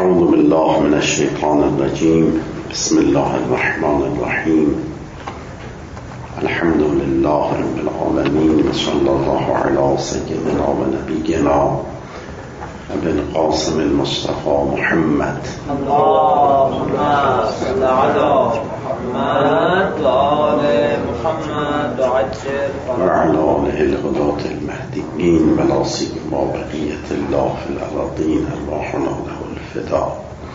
اعوذ بالله من الشیطان الرجیم. بسم الله الرحمن الرحیم. الحمد لله رب العالمین و صلی الله علی سیدنا و نبینا ابی القاسم المصطفى محمد. اللهم صل علی محمد و آل محمد و عجل و علی آله الهداة المهدیین و لا سیما بقیة الله فی الارضین ارواحنا له الفدا.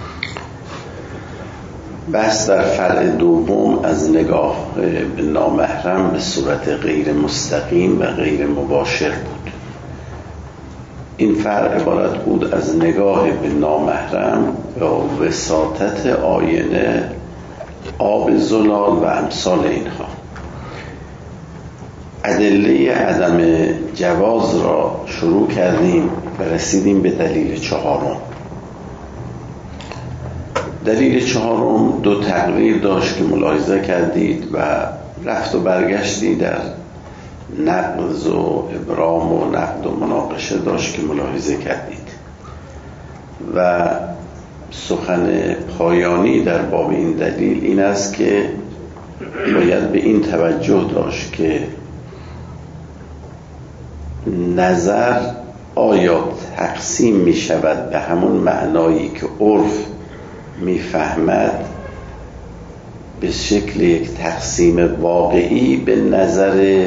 بحث در فرع دوم از نگاه به نامحرم به صورت غیر مستقیم و غیر مباشر بود. این فرع عبارت بود از نگاه به نامحرم با وساطت آینه، آب زلال و امثال اینها. ادله عدم جواز را شروع کردیم و رسیدیم به دلیل چهارم. دلیل چهارم دو تقریر داشت که ملاحظه کردید و رفت و برگشتی در نقض و ابرام و نقد و مناقشه داشت که ملاحظه کردید و سخن پایانی در باب این دلیل این است که باید به این توجه داشت که نظر آیا تقسیم می شود به همون معنایی که عرف می فهمد به شکل یک تقسیم واقعی به نظر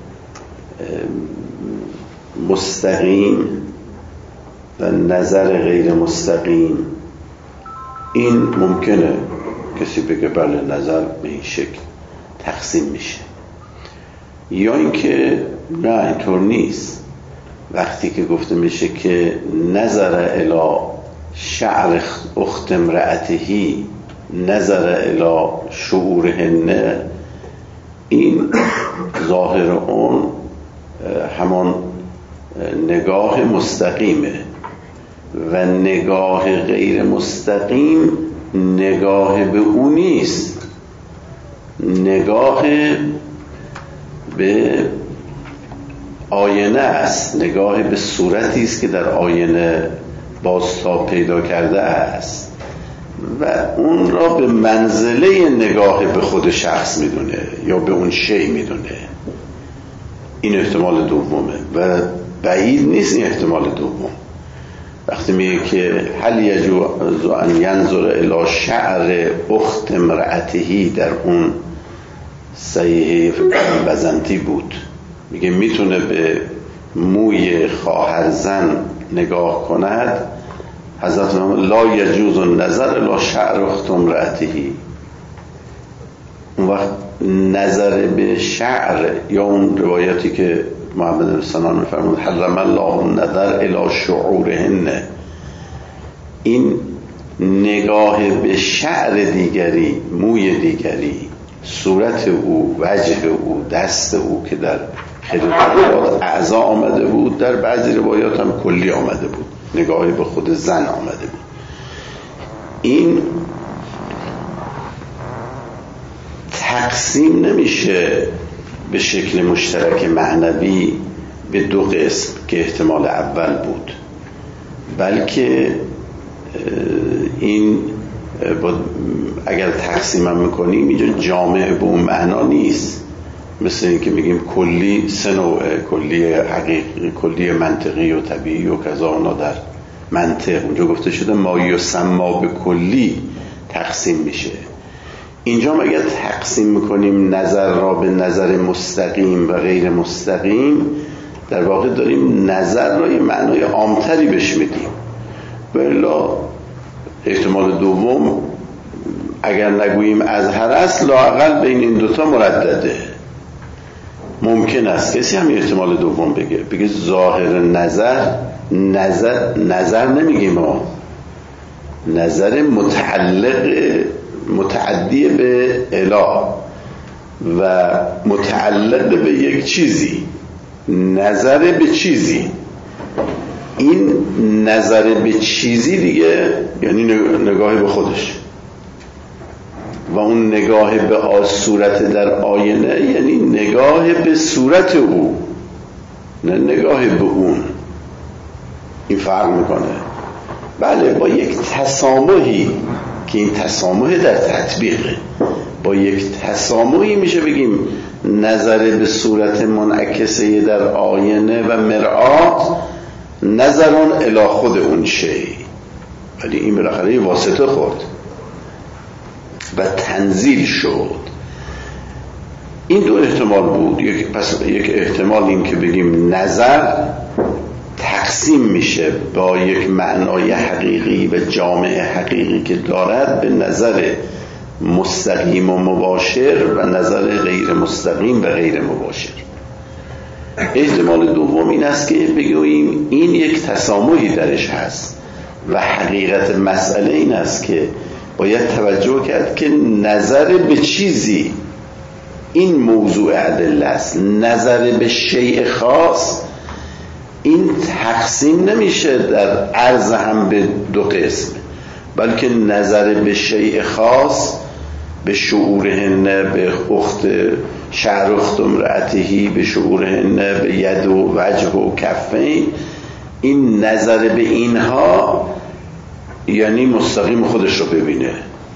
مستقیم و نظر غیر مستقیم. این ممکنه کسی بگه بله نظر به این شکل تقسیم میشه، یا اینکه نه اینطور نیست. وقتی که گفته میشه که نظر الی شعر اخت امرأتهی نظر الی شعورهن، این ظاهر اون همان نگاه مستقیمه و نگاه غیر مستقیم نگاه به اون نیست، نگاه به آینه است، نگاه به صورتی است که در آینه بازتاب پیدا کرده است و اون را به منزله نگاه به خود شخص میدونه یا به اون شی میدونه. این احتمال دومه و بعید نیست این احتمال دوم. وقتی میگه که هل یجوز ان ینظر الی شعر اخت امرأتهی، در اون صحیح بزنتی بود، میگه میتونه به موی خواهر زن نگاه کند. حضرت لا یجوز النظر الی شعر اخت امرأتهی. اون وقت نظر به شعر یا اون روایتی که محمد بن سنان میفرمود حرم الله النظر الی شعورهن، این نگاه به شعر دیگری، موی دیگری، صورت او، وجه او، دست او که در خیلی روایات اعضا آمده بود، در بعضی روایات هم کلی آمده بود، نگاهی به خود زن آمده بود. این تقسیم نمیشه به شکل مشترک معنوی به دو قسم که احتمال اول بود، بلکه این اگر تقسیم هم میکنیم اینجا جامع به اون معنا نیست. مثل این که میگیم کلی سه نوعه، کلی حقیقی، کلی منطقی و طبیعی و کذا. اونا در منطق اونجا گفته شده ما یسما به کلی تقسیم میشه. اینجا اگر تقسیم میکنیم نظر را به نظر مستقیم و غیر مستقیم، در واقع داریم نظر را یه معنای عامتری بهش میدیم. بلا احتمال دوم اگر نگوییم از هر اصل لااقل بین این دوتا مردده. ممکن است کسی همین احتمال دوم بگه ظاهر نظر نمیگیم ما، نظر متعدی به اله و متعلق به یک چیزی، نظر به چیزی. این نظر به چیزی دیگه یعنی نگاه به خودش و اون نگاه به صورت در آینه یعنی نگاه به صورت او، نه نگاه به اون. این فرق میکنه. بله، با یک تسامحی که این تسامح در تطبیقه، با یک تسامحی میشه بگیم نظر به صورت منعکسه در آینه و مرآت نظران الی خود اون شی، ولی این بالاخره واسطه خورد و تنزیل شد. این دو احتمال بود. یک احتمال این که بگیم نظر تقسیم میشه با یک معنای حقیقی و جامع حقیقی که دارد به نظر مستقیم و مباشر و نظر غیر مستقیم و غیر مباشر. احتمال دوم این است که بگوییم این یک تسامحی درش هست و حقیقت مسئله این است که باید توجه کرد که نظر به چیزی این موضوع ادله است. نظر به شیء خاص این تقسیم نمیشه در عرض هم به دو قسم، بلکه نظر به شیء خاص به شعورهن، به اخت شعر اخت امرأتهی، به شعورهن، به ید و وجه و کفین، این نظر به اینها یعنی مستقیم خودش رو ببینه.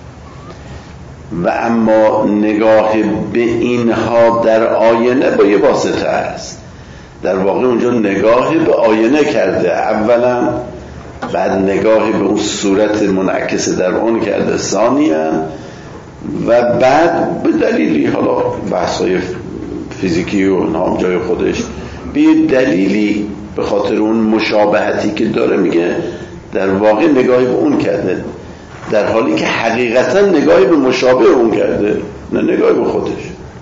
و اما نگاه به اینها در آینه با یه واسطه است. در واقع اونجا نگاه به آینه کرده اولا، بعد نگاه به اون صورت منعکس در اون کرده ثانیا، و بعد به دلیلی، حالا بحث‌های فیزیکی و نام جای خودش، به دلیلی به خاطر اون مشابهتی که داره میگه در واقع نگاهی به اون کرده، در حالی که حقیقتا نگاهی به مشابه اون کرده، نه نگاهی به خودش.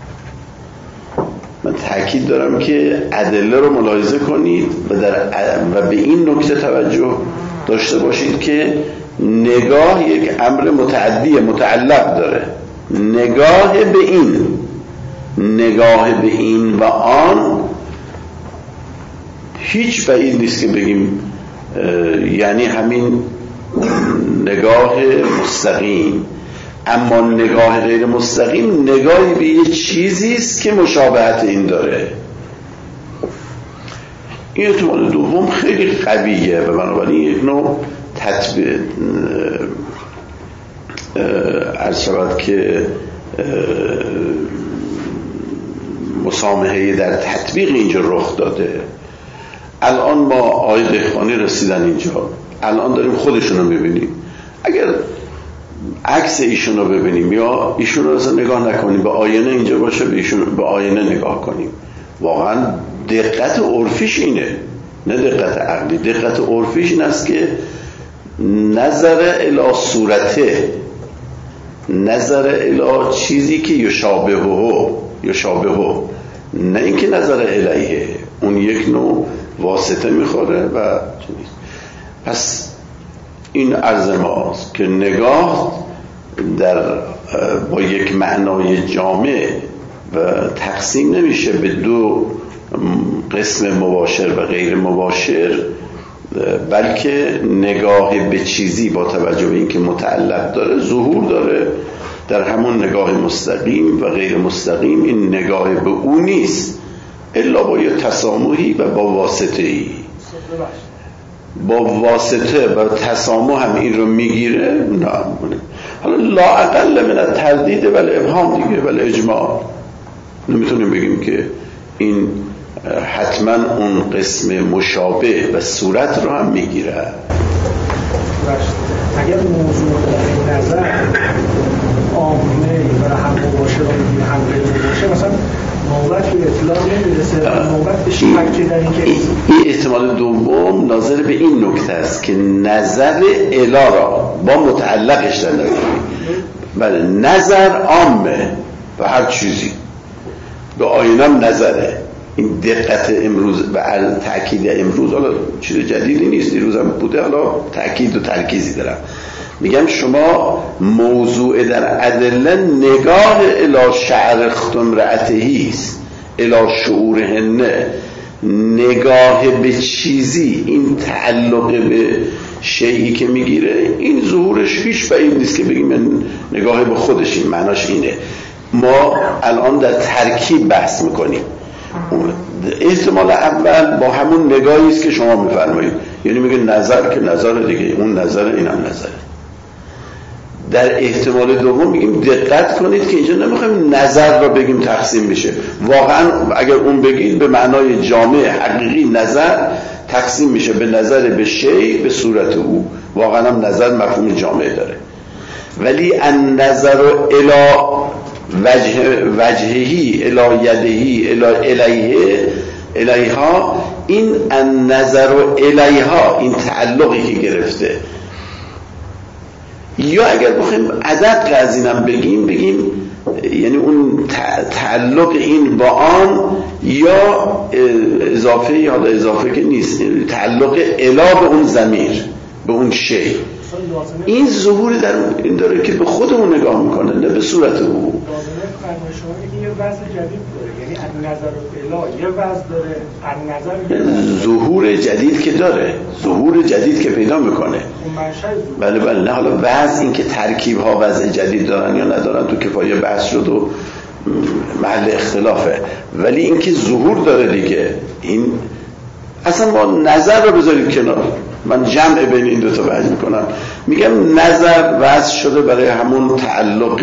من تأکید دارم که ادله رو ملاحظه کنید و به این نکته توجه داشته باشید که نگاه یک امر متعدی متعلق داره. نگاه به این و آن هیچ بعید نیست که بگیم یعنی همین نگاه مستقیم. اما نگاه غیر مستقیم نگاهی به یه چیزی است که مشابهت این داره. این احتمال دوم خیلی قویه و بنابراین یک نوع تطبیق عرض شود که مسامحه در تطبیق اینجا رخ داده. الان ما آقای دهقانی رسیدن اینجا، الان داریم خودشون رو میبینیم. اگر عکس ایشون رو ببینیم یا ایشون رو اصلا نگاه نکنیم، به آینه اینجا باشه به آینه نگاه کنیم، واقعا دقت عرفیش اینه، نه دقت عقلی. دقت عرفیش این است که نظر الی صورته، نظر الی چیزی که یشابهه، نه اینکه نظر الیه، اون یک نوع واسطه میخوره و چیز. پس این عرض ماست که نگاه با یک معنای جامع و تقسیم نمیشه به دو قسم مباشر و غیر مباشر، بلکه نگاه به چیزی با توجه به اینکه متعلق داره ظهور داره در همون نگاه مستقیم و غیر مستقیم. این نگاه به اون نیست الا با یه تسامحی و با واسطه‌ای. با واسطه و تسامح هم این رو میگیره. نه حالا لا اقل من التردید و الابهام دیگه و الاجماع. نمیتونیم بگیم که این حتما اون قسم مشابه و صورت رو هم میگیره. اگر موضوع نظر آمونه و هم مباشر و هم غیر مباشر، مثلا نوبت به اطلاع نمیرسه، نوبت به شک در اینکه این احتمال دوم ناظر به این نکته است که نظر الا را با متعلقش در نظر، بله نظر عامه و هر چیزی، به آینم نظره. این دقت امروز و تأکید امروز حالا چیز جدیدی نیست، دیروز هم بوده، حالا تأکید و ترکیزی دارم. میگم شما موضوع در ادله نگاه الی شعر اخت امرأتهی است، الی شعورهن، نگاه به چیزی، این تعلق به شیئی که میگیره، این ظهورش هیچ بعید نیست که بگیم من نگاه به خودش، این معناش اینه. ما الان در ترکیب بحث میکنیم. احتمال اول با همون نگاهی است که شما میفرمایید، یعنی میگه نظر که نظر دیگه، اون نظر اینم نظره. در احتمال دوم میگیم دقت کنید که اینجا نمیخوایم نظر را بگیم تقسیم میشه. واقعا اگر اون بگید به معنای جامع حقیقی نظر تقسیم میشه به نظر به شی به صورت او، واقعا هم نظر مفهوم جامع داره. ولی النظر الی وجههی الی یدهی الی الیها، این النظر الیها، این تعلقی که گرفته. یا اگر بخوایم ادق از اینم بگیم یعنی اون تعلق این با آن، یا اضافه، یا اضافه که نیست، تعلق الا به اون ضمیر به اون شی. این ظهوری در این داره که به خودمون نگاه میکنه نه به صورت او. یه وضع جدید داره، یعنی النظر الی یه وضع داره، النظر ظهور جدید که داره، ظهور جدید که پیدا میکنه. بله نه حالا وضع این که ترکیب ها وضع جدید دارن یا ندارن تو کفایه بحث شد و محل اختلافه، ولی این که ظهور داره دیگه، این اصلا ما نظر رو بذارید کنار. من جمع بین این دوتا بحث میکنم، میگم نظر وضع شده برای همون تعلق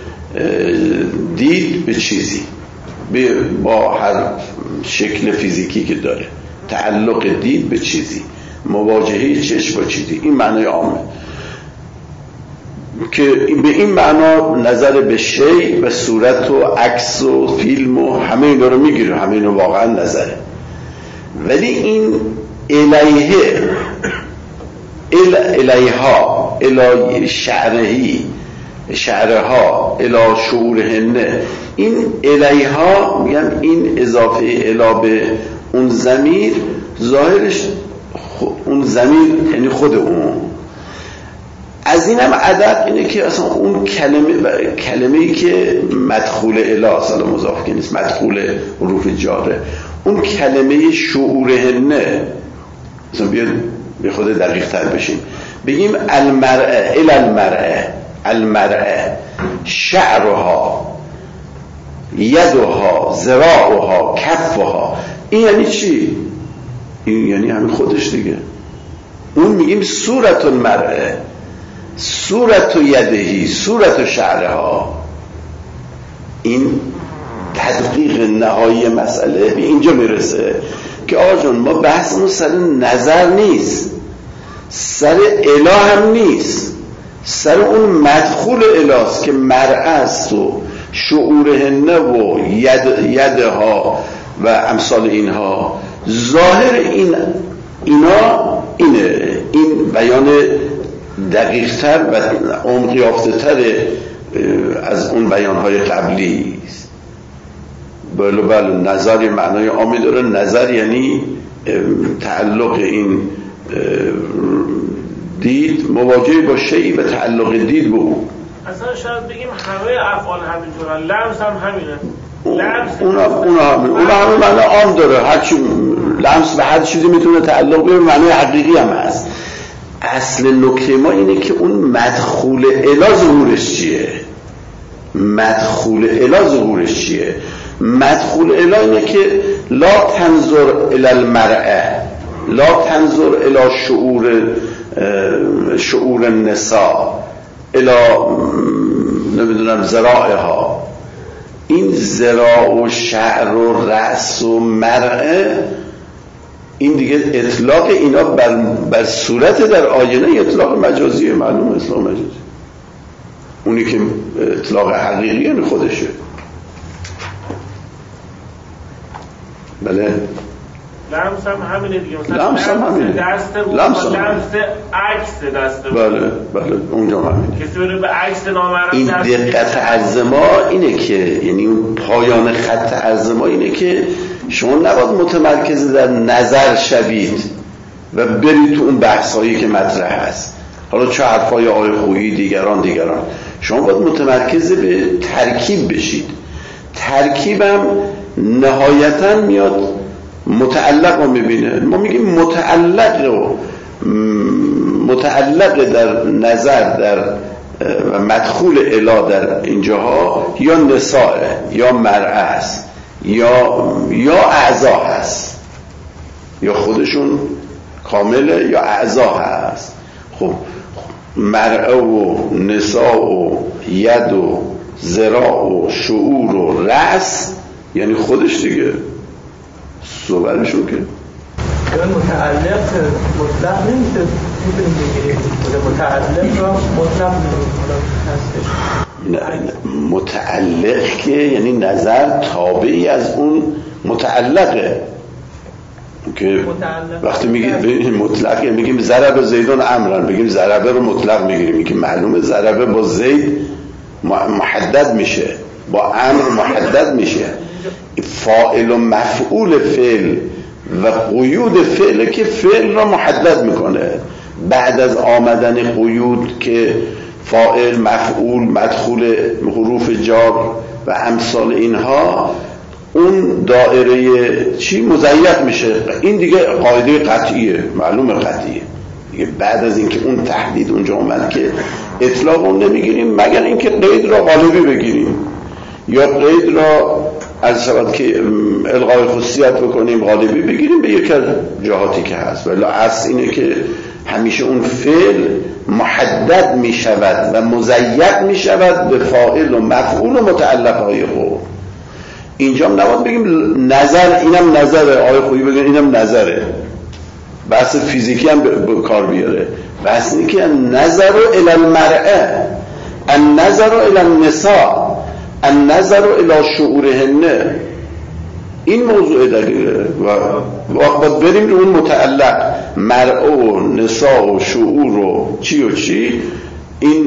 دید به چیزی، با هر شکل فیزیکی که داره، تعلق دید به چیزی، مواجهه چشم با چیزی، این معنای عامه که به این معنا نظر به شی و صورت و عکس و فیلم و همه اینا رو میگیره، همه اینا واقعا نظره. ولی این الیها الی شعرها الی شعورهنه، این الیها میگم این اضافه الی به اون ضمیر، ظاهرش اون ضمیر یعنی خود اون. از اینم ادب اینه که اصلا اون کلمه‌ای که مدخول الی اصلا مضاف که نیست، مدخول حروف جاره، اون کلمه شعورهنه، مثلا بیاد به خود دقیق تر بشیم بگیم المرأه الی المرأه شعرها یدها ذراعها کفها، این یعنی چی؟ این یعنی همین خودش دیگه. اون میگیم صورت المرأه، صورت یدهی، صورت شعرها. این تدقیق نهایی مسئله به اینجا میرسه که آقا جان ما بحثمون سر نظر نیست، سر اله هم نیست، سر اون مدخول اله که مرأه است و شعورهنه و یدها و امثال اینها. ظاهر اینا اینه، این بیان دقیق‌تر و عمق یافته‌تر از اون بیان‌های قبلی است. بله نظر یه معنای عامی داره. نظر یعنی تعلق این دید مواجهه با شیء و تعلق دید به او. اصلا شاید بگیم همه افعال همینجورن، لمس هم همینه. اونا همه معنی عام داره، هرچی لمس به هر چیزی میتونه تعلق به معنی حقیقی هم هست. اصل نکته ما اینه که اون مدخول الی ظهورش چیه؟ مدخول الی ظهورش چیه؟ مدخول الی اینه که لا تنظر الی المرأه، لا تنظر الی شعور النساء الی نمیدونم ذراعها. این ذراع و شعر و رأس و مرأه، این دیگه اطلاق اینا بر صورت در آینه اطلاق مجازیه، معلوم اطلاق مجازی. اونی که اطلاق حقیقی یعنی خودشه. بله لمس هم همینه دیگه، مثلا لمس هم همینه، دست عکس دست بله اونجا همینه. کسی بره به عکس نامرئی. این دقت عرض ما اینه که یعنی اون پایان خط عرض ما اینه که شما نباید متمرکز در نظر شوید و برید تو اون بحثایی که مطرح هست، حالا چه حرفای آقای خویی دیگران، شما باید متمرکز به ترکیب بشید. ترکیبم نهایتاً میاد متعلق رو میبینه. ما میگیم متعلق در نظر در و مدخول اله در اینجاها یا نساء یا مرأه است یا اعضا هست یا خودشون کامله یا اعضا هست. خب مرعه و نساء و ید و ذراع و شعور و رأس یعنی خودش دیگه صورتشون که متعلق مطلق نمیشه، میتونیم بگیریم متعلق را مطلق هستش. نه متعلق که یعنی نظر تابعی از اون متعلقه که وقتی میگیم مطلق میگیم ضرب زیدون امرن، بگیم ضربه رو مطلق میگیریم که معلومه ضربه با زید محدد میشه، با امر محدد میشه. فاعل و مفعول فعل و قیود فعل که فعل را محدد میکنه. بعد از آمدن قیود که فاعل، مفعول، مدخول حروف جار و امثال اینها، اون دایره چی مضیق میشه. این دیگه قاعده قطعیه، معلومه قطعیه دیگه. بعد از اینکه اون تحدید اونجا اومد که اطلاق اون نمیگیریم مگر اینکه قید را غالبی بگیریم یا قید را از شود که الغای خصوصیت بکنیم غالبی بگیریم به یک جهاتی که هست. ولی اصل اینه که همیشه اون فعل محدد می شود و مضیق می شود به فاعل و مفعول و متعلقهای خود. اینجا هم نباید بگیم نظر، اینم نظره، آیه خویی بگیم اینم نظره، بحث فیزیکی هم به کار بیاره. بحث اینه که نظر الی المرأه، النظر الی النساء، النظر الی شعورهن، این موضوع دقیقه و باید بریم رو اون متعلق مرأه و نساء و شعور و چی و چی. این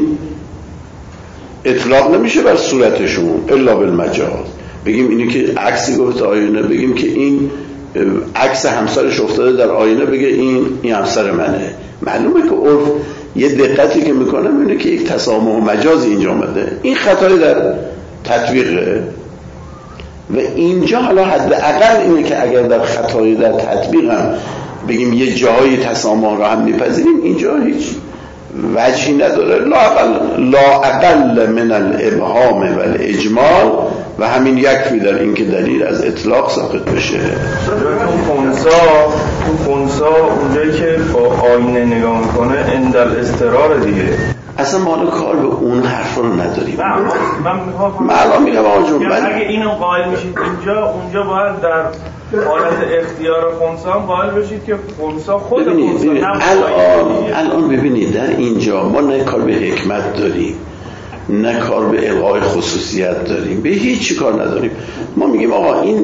اطلاق نمیشه بر صورتشون الا بالمجاز. بگیم اینی که عکسی گفت آینه، بگیم که این عکس همسرش افتاده در آینه، بگه این همسر منه. معلومه که عرف یه دقتی که میکنه اینه که یک تسامح و مجازی اینجا آمده. این خطایی در تطبیقه و اینجا حالا حداقل اینه که اگر در خطایی در تطبیق هم بگیم یه جایی تسامح را هم میپذیریم، اینجا هیچ وجهی نداره. لا اقل من الابهام و الاجمال و همین یکفی در این که دلیل از اطلاق ساقط بشه. اون خونسا اونجایی که با آینه نگاه میکنه اندل استرار دیگه، اصلا ما حالا کار به اون حرف رو نداریم. من الان میگم آقا جون اگه اینو قائل میشید اونجا باید در حالت اختیار خونسا هم قائل بشید که خونسا خود خونسا. الان ببینید در اینجا ما نه کار به حکمت داریم نه کار به الغای خصوصیت داریم، به هیچ کار نداریم. ما میگیم آقا این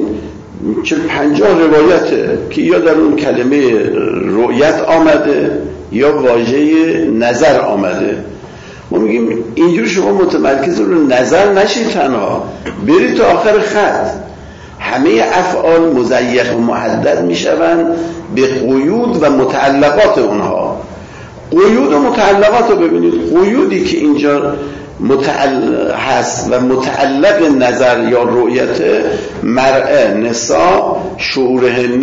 50 روایته که یا در اون کلمه رؤیت آمده یا واژه نظر آمده. ما میگیم اینجور شما متمرکز رو نظر نشید، تنها برید تا آخر خط. همه افعال مضیق و محدد میشوند به قیود و متعلقات اونها. قیود و متعلقات رو ببینید. قیودی که اینجا هست و متعلق نظر یا رؤیت مرأه، نساء، شعورهن،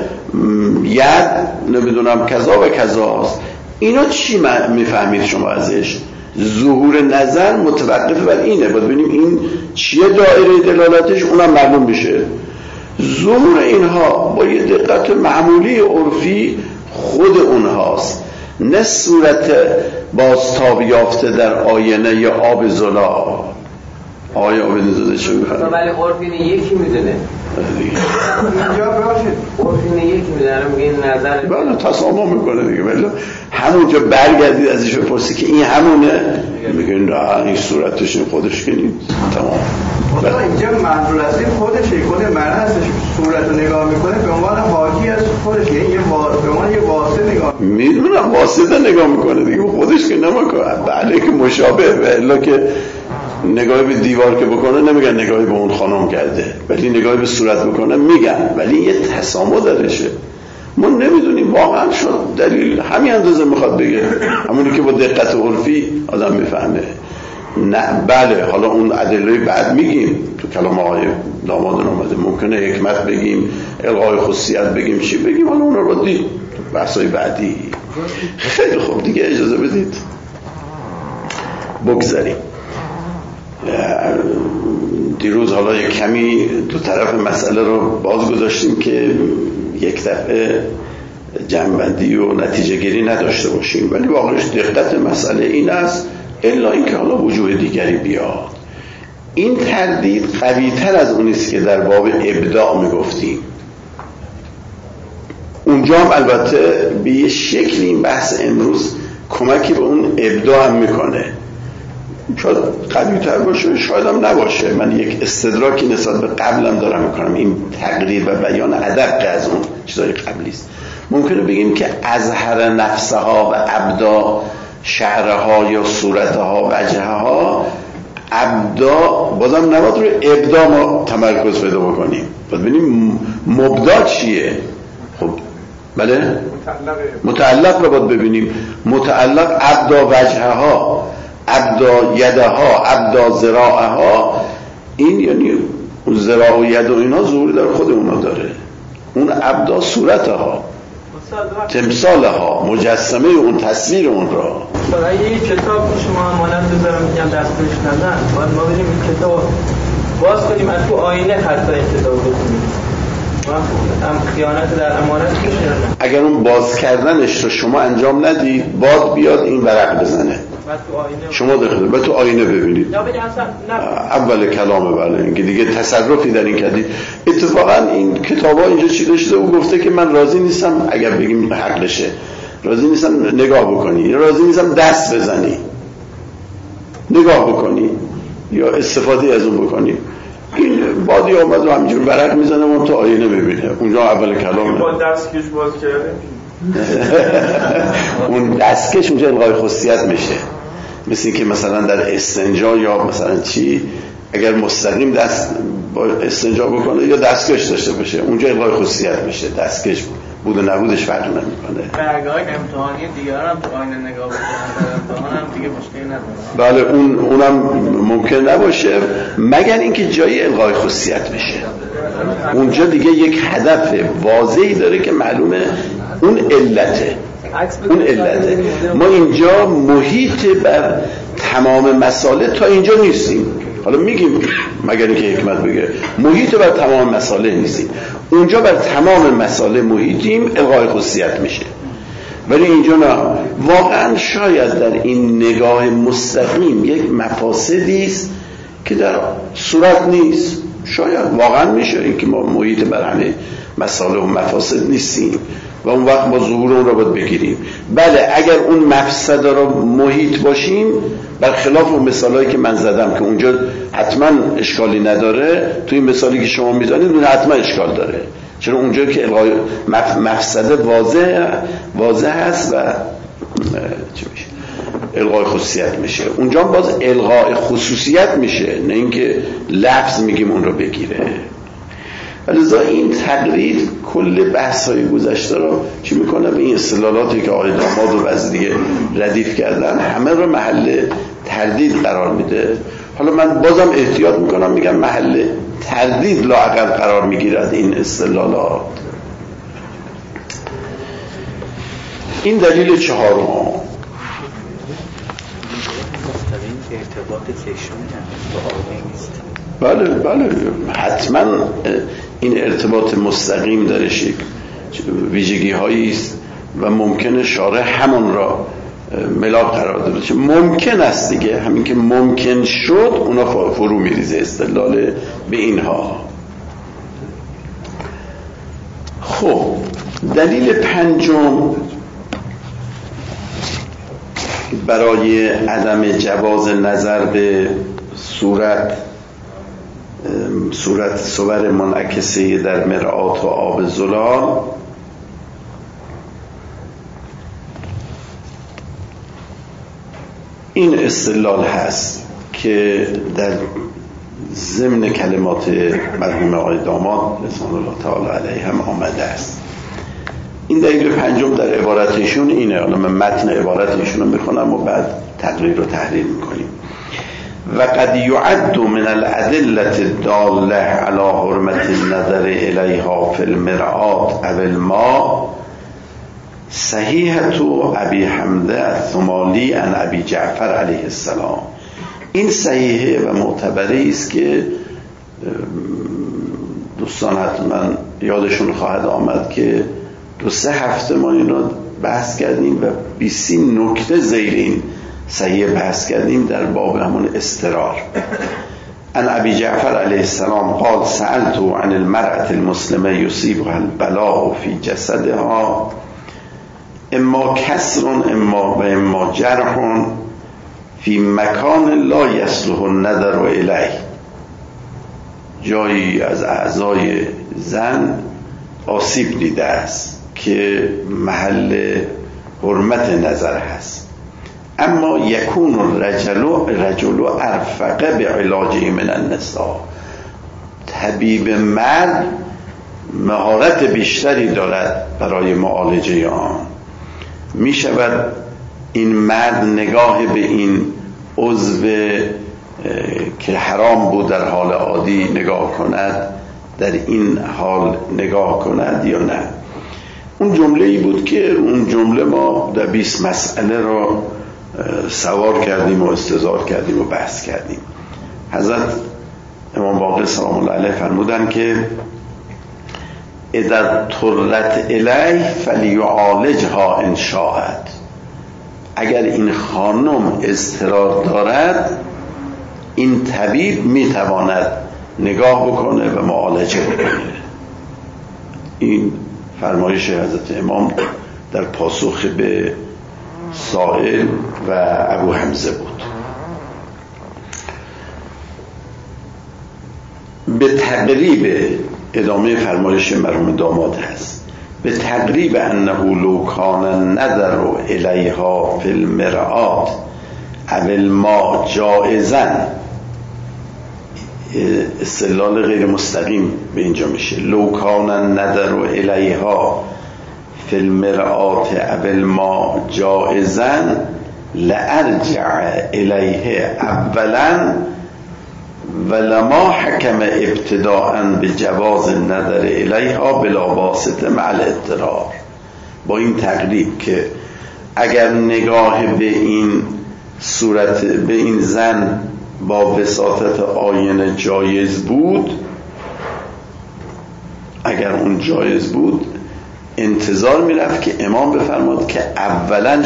ید، نمیدونم کذا و کذاست. اینا چی میفهمید شما ازش؟ ظهور نظر متوقف بر اینه. باید ببینیم این چیه دایره دلالتش، اونم معلوم بشه. ظهور اینها با یه دقت معمولی عرفی خود اونهاست، نه صورت بازتاب یافته در آینه یا آب زلال. آیا آب زلال چه می‌خواد؟ ولی عرفین یکی میدونه. اینجا باشید عرفین یکی میدونه، میگه نظر بله تسامح میکنه دیگه. ولی همونجا برگردید ازش بپرسی که این همونه، میگه نه این صورتش این خودش که نیست. تمام. اینجا منظور اصلی خودشه، خود مرد هستش. صورت رو نگاه میکنه به عنوان حاکی از خودش، یعنی به عنوان یه واسطه نگاه میدونم واسطه نگاه میکنه دیگه، خودش که نمیکنه. بله که مشابه، ولی که نگاهی به دیوار که بکنه نمیگن نگاهی به اون خانم کرده، ولی نگاهی به صورت بکنه میگن، ولی یه تسامح درشه. ما نمیدونیم واقعا شد دلیل همین اندازه میخواد بگه، همونی که با دقت عرفی آدم میفهمه. نه بله حالا اون ادله بعد میگیم تو کلام آقای دامادون اومده، ممکنه حکمت بگیم، الغای خصوصیت بگیم، چی بگیم، حالا اون رو دید تو بحثای بعدی. خیلی خوب دیگه اجازه بدید بگذاریم. دیروز حالا یک کمی دو طرف مسئله رو باز گذاشتیم که یک دفعه جمع‌بندی و نتیجه گیری نداشته باشیم، ولی واقعش دقت مسئله این است الا اینکه حالا وجوه دیگری بیاد. این تردید قوی تر از اونیست که در باب ابداع میگفتیم. اونجا هم البته به یه شکلی این بحث امروز کمکی به اون ابداع هم میکنه، شاید قوی تر باشه شاید هم نباشه. من یک استدراکی نسبت به قبلم دارم میکنم، این تقریر و بیان ادق از اون چیزای قبلی است. ممکنه بگیم که اظهر نفسها و ابدا شعرها یا صورتها وجهها، ابدا بازم نباید روی ابدا ما تمرکز پیدا بکنیم، باید ببینیم مبدا چیه. خب بله متعلق رو باید ببینیم. متعلق ابدا وجهها، ابدا یدها، ابدا ذراعها، این یعنی اون ذراع و ید و اینا ظهور در خود اونا داره. اون ابدا صورتها، تمثالها، مجسمه اون، تصویر اون را. برای یک کتاب شما امانت بذارم میگم دستش ندن، باید ما بریم این کتاب باز کنیم از تو آینه حتی این کتاب بکنیم. هم خیانت در امانت میشه. اگر اون باز کردنش رو شما انجام ندید، باد بیاد این ورق بزنه، شما داخل به تو آینه ببینید اول کلامه. بله اینکه دیگه تصرفی در این کردید. اتفاقا این کتابا اینجا چی داشته؟ او گفته که من راضی نیستم، اگر بگیم حقشه، راضی نیستم نگاه بکنی، راضی نیستم دست بزنی، نگاه بکنی یا استفاده از اون بکنی. این بادی آمد و همینجور ورق میزنه و تو آینه ببینه. اونجا اول کلامه. با دستکش باز کرده اون دستکش اونجا الغای خصوصیت میشه. مثل که مثلا در استنجا یا مثلا چی، اگر مستقیم دست با استنجا بکنه یا دستکش داشته باشه، اونجا الغای خصوصیت میشه. دستکش بود و نبودش فرق نمیکنه. برگاه امتحانی دیگران هم تو آینه نگاه بکنن، امتحان هم دیگه مشکلی نداره. بله اونم ممکن نباشه مگر اینکه جایی الغای خصوصیت میشه. اونجا دیگه یک هدف واضحی داره که معلومه اون علته. ما اینجا محیط بر تمام مسائل تا اینجا نیستیم. حالا میگیم مگر اینکه حکمت بگه محیط بر تمام مسائل نیستیم. اونجا بر تمام مسائل محیطیم، الغای خصوصیت میشه. ولی اینجا نه. واقعا شاید در این نگاه مستقیم یک مفاسدی است که در صورت نیست. شاید واقعا میشه اینکه ما محیط بر همه مسائل و مفاسد نیستیم و اون وقت ما ظهور اون رو باید بگیریم. بله اگر اون مفسد رو محیط باشیم، برخلاف اون مثالایی که من زدم که اونجا حتما اشکالی نداره، توی این مثالی که شما میزنید اون حتما اشکال داره. چرا اونجا که الغای مفسده واضح هست و چی میشه الغای خصوصیت میشه. اونجا باز الغای خصوصیت میشه، نه اینکه لفظ میگیم اون رو بگیره. ولذا این تقریر کل بحث‌های گذشته رو چی میکنه؟ به این اصطلاحاتی که آقای داماد و بعضی دیگه ردیف کردن همه رو محل تردید قرار میده. حالا من بازم احتیاط میکنم میگم محل تردید لااقل قرار میگیرد این اصطلاحات. این دلیل چهارم. بله حتما این ارتباط مستقیم داره، ویژگی هایی است و ممکنه شارع همون را ملاک قرار داده. ممکن است دیگه، همین که ممکن شد اونا فرو میریزه استدلال به اینها. خب دلیل پنجم برای عدم جواز نظر به صور منعکسه در مرآت و آب زلال این استدلال هست که در ضمن کلمات مرحوم آقای داماد رضوان الله تعالی علیه هم آمده است. این دلیل پنجم در عبارتشون اینه. حالا من متن عبارتشون رو میخونم و بعد تقریر رو تحلیل میکنیم. و قد یعد من الادله الداله علی حرمت النظر الیها فی المرآت او الماء صحیحة ابی حمزه الثمالی عن ابی جعفر علیه السلام. این صحیحه و معتبری است که دوستان حتما یادشون خواهد آمد که 2-3 هفته ما این را بحث کردیم و 20 نکته زیر این صحیح بحث کردیم در باب همون اضطرار. عن ابی جعفر علیه السلام قال سألت عن المرأة المسلمه يصيبها البلاء في جسدها اما کسر اما جرح فی مکان لا یصلح النظر الیه. جایی از اعضای زن آسیب دیده است که محل حرمت نظر هست، اما یکون الرجل ارفق به علاجه من النساء. طبیب مرد مهارت بیشتری دارد برای معالجه آن. می شود این مرد نگاه به این عضو که حرام بود در حال عادی نگاه کند، در این حال نگاه کند یا نه. اون جمله‌ای بود که اون جمله ما در 20 مسئله را سوار کردیم و استظهار کردیم و بحث کردیم. حضرت امام باقر سلام الله علیه فرمودن که اذا طرت الیه فلیعالجها ان شاءت. اگر این خانم اضطرار دارد، این طبیب میتواند نگاه بکنه و معالجه بکنه. این فرمایش حضرت امام در پاسخ به سائل و ابو حمزه بود. به تقریب ادامه فرمایش مرحوم داماد هست، به تقریب انه لو کان النظر الیها فی المرآت اول ما جائزا. استدلال غیر مستقیم به اینجا میشه. لو کان النظر الیها فی المرآت اول ما جائزا لارجع الیه اولا ولما حکم ابتداء به جواز النظر الیها بلا واسطه مع الاضطرار. با این تقریب که اگر نگاه به این صورت به این زن با وساطت آینه جایز بود، اگر اون جایز بود انتظار میرفت که امام بفرماد که اولا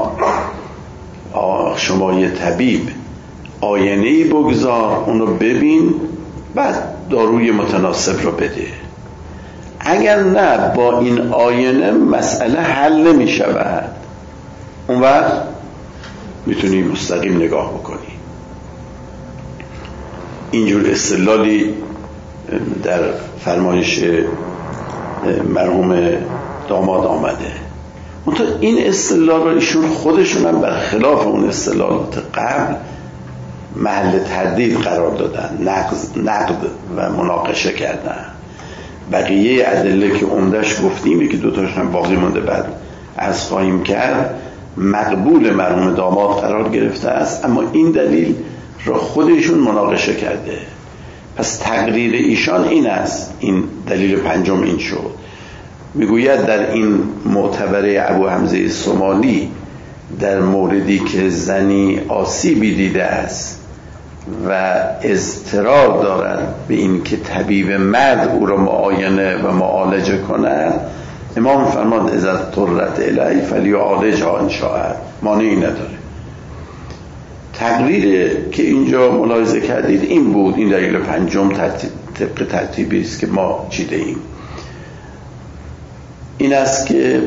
شما یه طبیب آینه‌ای بگذار، اونو ببین، بعد داروی متناسب رو بده. اگر نه با این آینه مسئله حل نمی شود، اون وقت میتونی مستقیم نگاه بکنی. اینجور استدلالی در فرمایش مرحوم داماد آمده. منتها این استدلال رو ایشون خودشون هم برخلاف اون استدلالات قبل محل تردید قرار دادن، نقد و مناقشه کردن. بقیه ادله که عمدش گفتیم، یکی دوتاش هم باقی مونده بعد از خواهیم کرد، مقبول مرحوم داماد قرار گرفته است، اما این دلیل را خودشون مناقشه کرده. پس تقریر ایشان این است. این دلیل پنجم این شد. میگوید در این معتبره ابو حمزه سومالی در موردی که زنی آسیبی دیده است و اضطرار دارد به این که طبیب مرد او را معاینه و معالجه کند، امام فرماد اذا طرت الیه فلیعالجها ان شاء، مانعی نداره. تقریر که اینجا ملاحظه کردید این بود. این دلیل پنجم طبق ترتیبی است که ما چیده ایم. این است که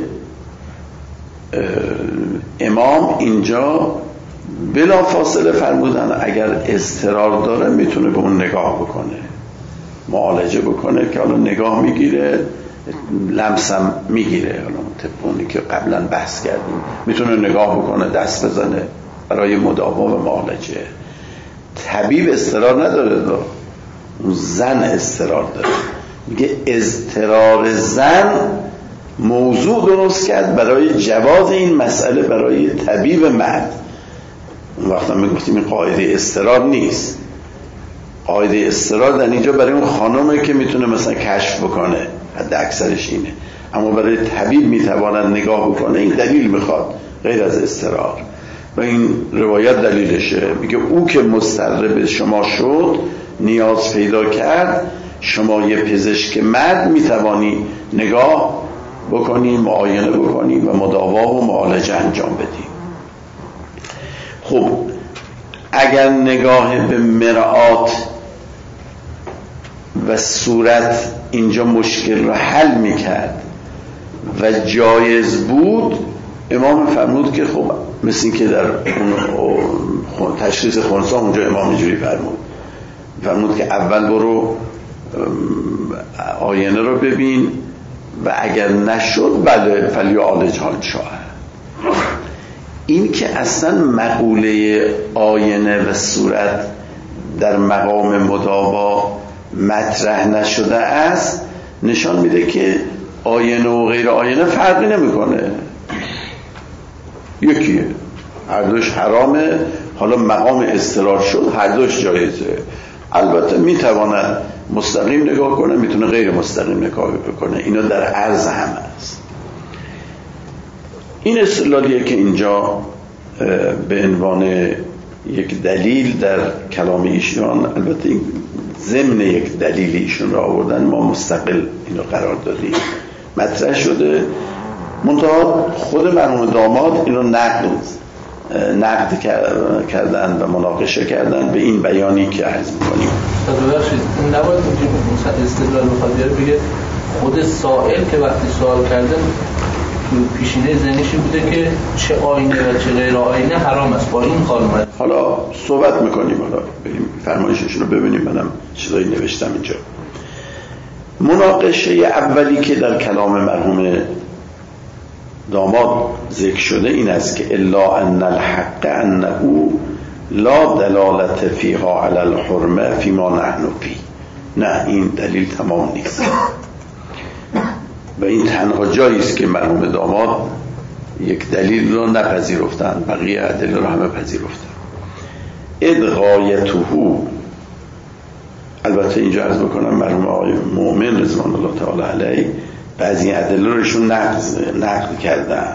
امام اینجا بلا فاصله فرمودن اگر اضطرار داره میتونه به اون نگاه بکنه، معالجه بکنه، که حالا نگاه میگیره، لمسم میگیره، حالا طبق اونی که قبلا بحث کردیم، میتونه نگاه بکنه، دست بزنه برای مداوا و معالجه. طبیب اضطرار نداره، اون زن اضطرار داره. میگه اضطرار زن موضوع درست کرد برای جواز این مسئله برای طبیب مرد. اون وقتا میگفتیم این قاعده اضطرار نیست. قاعده اضطرار در اینجا برای اون خانمه که میتونه مثلا کشف بکنه، حد اکثرش اینه، اما برای طبیب میتواند نگاه بکنه. این دلیل میخواد غیر از اضطرار و این روایت دلیلشه. میگه او که مضطرب شما شد، نیاز پیدا کرد، شما یه پزشک مرد میتوانی نگاه بکنیم، معاینه بکنیم و مداوا و معالجه انجام بدیم. خب اگر نگاه به مرآت و صورت اینجا مشکل رو حل میکرد و جایز بود، امام فرمود که خب مثل این که در تشخیص خنثی اونجا امام اینجوری فرمود که اول برو آینه رو ببین و اگر نشد بله فلیعالجها انشاء. این که اصلا مقوله آینه و صورت در مقام مداوا مطرح نشده است نشان میده که آینه و غیر آینه فرقی نمیکنه، یکیه، هر دوش حرامه. حالا مقام اضطرار شد هر دوش جایزه. البته میتواند مستقیم نگاه کنه، میتونه غیر مستقیم نگاه کنه، اینا در عرض هم است. این استدلالیه که اینجا به عنوان یک دلیل در کلام ایشان، البته این ضمن یک دلیل ایشون را آوردن، ما مستقل اینو قرار دادیم، مطرح شده، منتها خود مرحوم داماد اینو نقد کردن و مناقشه کردن به این بیانی که عرض می‌کنیم. ببخشید اون نباید استدلال بخواد بیاره، بگه خود سائل که وقتی سوال کرده پیشینه ذهنش بوده که چه آینه و چه غیر آینه حرام است، با این قانون. حالا صحبت می‌کنیم، حالا بریم فرمایششون رو ببینیم. منم چیزایی نوشتم اینجا. مناقشه اولی که در کلام مرحوم داماد ذکر شده این است که الا ان الحق انه لا دلالت فیها علی الحرمه فیما نحن فی. نه، این دلیل تمام نیست و این تنها جایی است که مرحوم داماد یک دلیل رو نپذیرفتن، بقیه ادله رو همه پذیرفتن. ادغایته، البته اینجا عرض بکنم مرحوم آقای مؤمن رضوان الله تعالی علیه بعضی ادله روشون نقد کردن،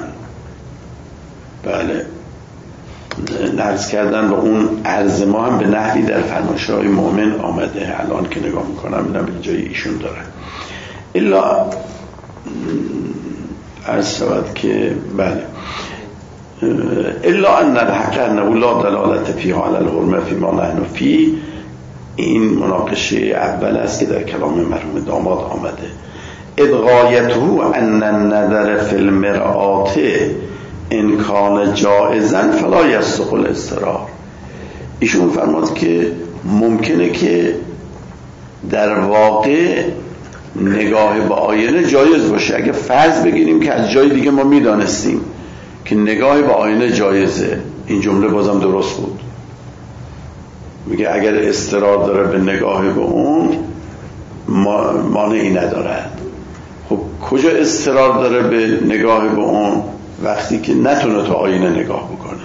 بله نقد کردن و اون عرض ما هم به نحوی در فرمایش‌های مؤمن آمده. الان که نگاه میکنم اینم جای ایشون داره. عرض شود که بله الا ان الحق انه لا دلالت فیها علی الحرمه فیما نحن فی. این مناقشه اول است که در کلام مرحوم داماد آمده. ادغایته ان النظر فی المرآت ان کان جائزا فلا یصح الاضطرار. ایشون فرمود که ممکنه که در واقع نگاه به آینه جایز باشه. اگه فرض بگیریم که از جای دیگه ما میدانستیم که نگاه به آینه جایزه، این جمله بازم درست بود. میگه اگر اضطرار داره به نگاه به اون مانعی ندارد. خب کجا اضطرار داره به نگاه به اون؟ وقتی که نتونه تو آینه نگاه بکنه.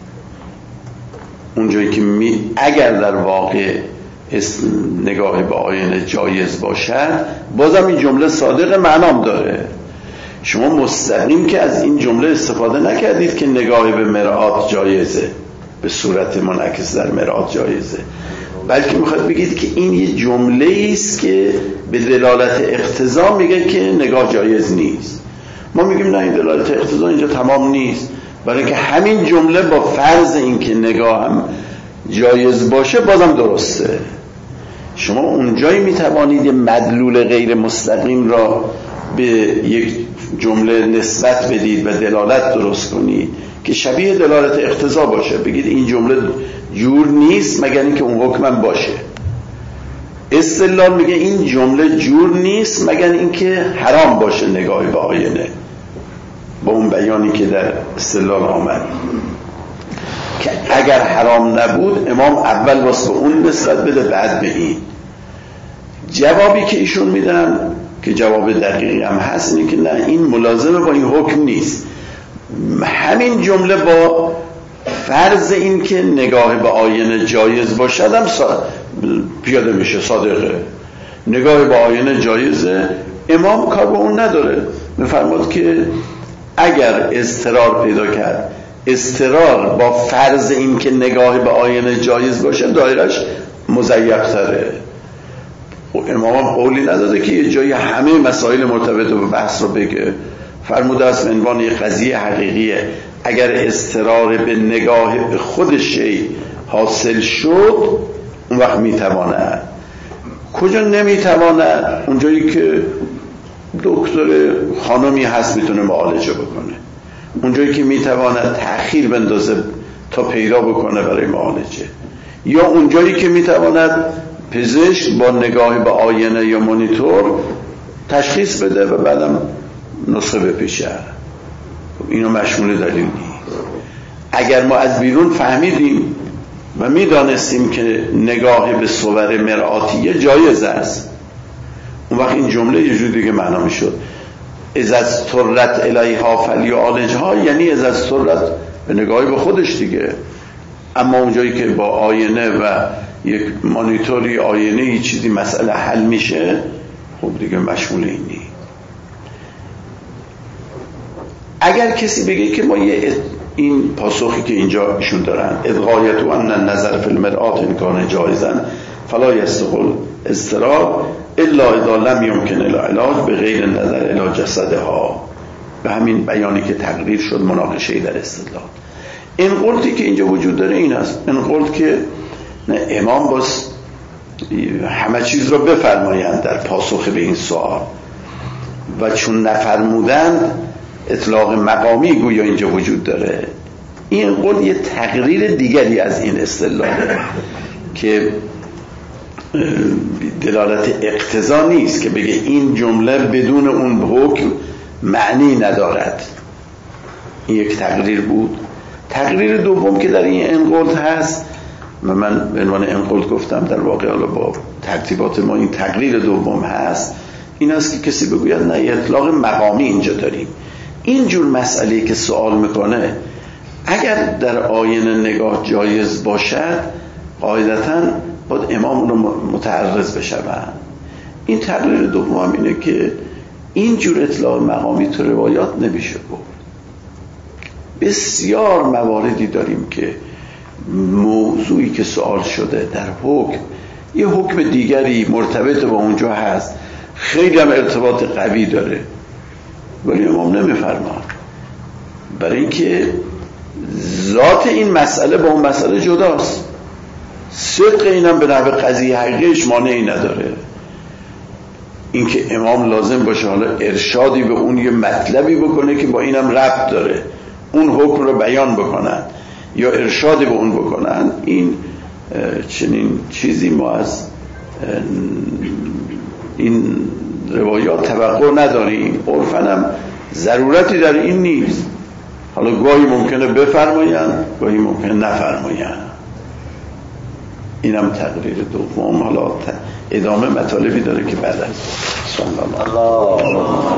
اونجایی که اگر در واقع نگاه به آینه جایز باشد، بازم این جمله صادق معنام داره. شما مستقیم که از این جمله استفاده نکردید که نگاه به مرآت جایزه، به صورت منعکس در مرآت جایزه، بلکه میخواد بگید که این یه جمله است که به دلالت اقتضا میگه که نگاه جایز نیست. ما میگیم نه، این دلالت اقتضا اینجا تمام نیست، برای که همین جمله با فرض این که نگاه هم جایز باشه بازم درسته. شما اونجایی میتوانید یه مدلول غیر مستقیم را به یک جمله نسبت بدید و دلالت درست کنید که شبیه دلالت اقتضا باشه. بگید این جمله جور نیست مگر اینکه اون حکمم باشه. استدلال میگه این جمله جور نیست مگر اینکه حرام باشه نگاه به آینه، با اون بیانی که در استدلال آمد که اگر حرام نبود امام اول واسه اون نسبت بده بعد به این. جوابی که ایشون میدن که جواب دقیقی هم هست اینه که نه، این ملازمه با این حکم نیست. همین جمله با فرض این که نگاه به آینه جایز باشد هم پیاده میشه، صادقه. نگاه به آینه جایزه، امام کار به اون نداره. میفرماد که اگر اضطرار پیدا کرد، اضطرار با فرض این که نگاه به آینه جایز باشه دایرش مضیق‌تره. امام هم قولی نداده که یه جایی همه مسائل مرتبط به بحث رو بگه. فرموده است به عنوان یک قضیه حقیقیه اگر اضطرار به نگاه به خود شی حاصل شد اون وقت میتواند. کجا نمیتواند؟ اونجایی که دکتر خانمی هست میتونه معالجه بکنه، اونجایی که میتواند تأخیر بندازه تا پیدا بکنه برای معالجه، یا اونجایی که میتواند پزشک با نگاه به آینه یا مانیتور تشخیص بده و بعدم نسخه بپیشه. اینو مشمول دلیل نیست. اگر ما از بیرون فهمیدیم و میدانستیم که نگاه به صور مرآتیه جایز است، اون وقت این جمله یه جور دیگه معنا میشد اذا اضطرت الیها فلیعالجها، یعنی اذا اضطرت به نگاهی به خودش دیگه. اما اونجایی که با آینه و یک مانیتوری آینه چیزی مسئله حل میشه، خب دیگه مشمول این نیست. اگر کسی بگه که ما این پاسخی که اینجا ایشون دارن ادغایت و ان النظر فی المرآت ان کان جایزا فلا یستقل اضطراب الا اذا لم یمکن العلاج به غیر نظر الی جسدها، به همین بیانی که تقریر شد مناقشه در استدلال. این قولتی که اینجا وجود داره این است، این قول که نه امام باز همه چیز رو بفرمایند در پاسخ به این سوال و چون نفرمودند اطلاق مقامی گویا اینجا وجود داره. این قول یه تقریر دیگری از این استدلاله که دلالت اقتضا نیست که بگه این جمله بدون اون حکم معنی ندارد. این یک تقریر بود. تقریر دوم که در این انقلت هست، من به عنوان انقلت گفتم، در واقع حالا با ترتیبات ما این تقریر دوم هست، این است که کسی بگوید نه اطلاق مقامی اینجا داریم. این جور مسئله که سوال میکنه اگر در آینه نگاه جایز باشد قاعدتاً باید امام رو متعرض بشوند. این تقریر دوم اینه که این جور اطلاق مقامی تو روایات نمیشه گفت. بسیار مواردی داریم که موضوعی که سوال شده در حکم یه حکم دیگری مرتبط با اونجا هست، خیلی هم ارتباط قوی داره، ولی امام نمیفرماد، برای اینکه ذات این مسئله با اون مسئله جداست. صدق اینم به نحو قضیه حقیقیش مانعی نداره. اینکه امام لازم باشه حالا ارشادی به اون یه مطلبی بکنه که با اینم ربط داره، اون حکم رو بیان بکنن یا ارشادی به اون بکنن، این چنین چیزی ما از این روایات توقع نداریم. عرفاً هم ضرورتی در این نیست. حالا گاهی ممکنه بفرمایند، گاهی ممکنه نفرمایند. اینم تقریر دوم. حالا ادامه مطالبی داره که بعد از صلی الله